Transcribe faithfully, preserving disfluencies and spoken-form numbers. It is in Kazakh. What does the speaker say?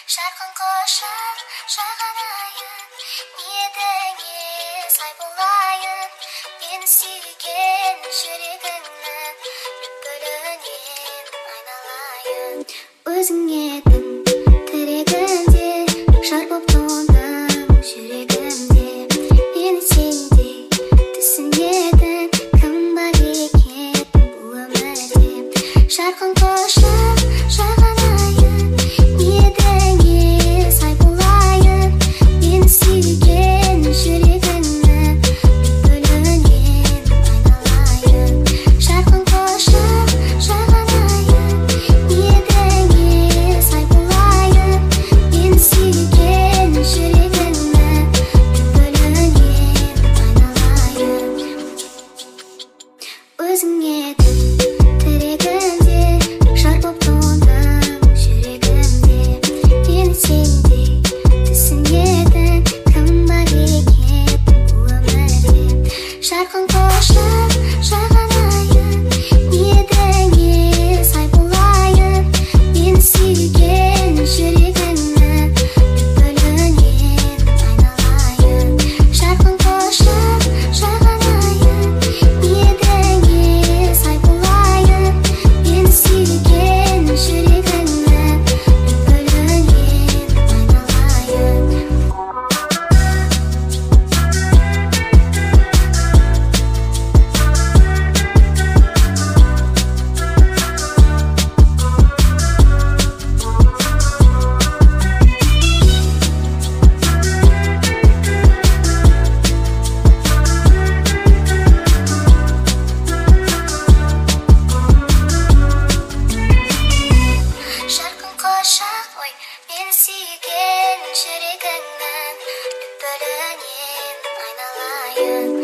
Жарқын құшақ жағанайын, ниетіңе сай болайын. Мені сүйген жүрегіңнің бүлінен айналайын. Өзің едің тірегімде, жар боп тоңдың жүрегімде. Мені сендей түсінетін кім бар екен бұл өмірде. Жарқын құшақ жағанайын, ниетіңе сай болайын. Мені сүйген жүрегіңнің бүлінен айналайын. Жарқын құшақ жағанайын, ниетіңе сай болайын. Мені сүйген жүрегіңнің бүлінен айналайын. Өзің едің тірегімде, жар боп тоңдың жүрегімде. Мені сендей түсінетін кім бар екен бұл өмірде. Жарқын құшақ жағанайын, ниетіңе сай болайын. Мені сүйген жүрегіңнің бүлінен айналайын. Жарқын құшақ жағанайын, ниетіңе сай болайын. Мені сүйген жүрегіңнің бүлінен айналайын. Жарқын құшақ, ой, мені сүйген жүрегіңнің бүлінен айналайын.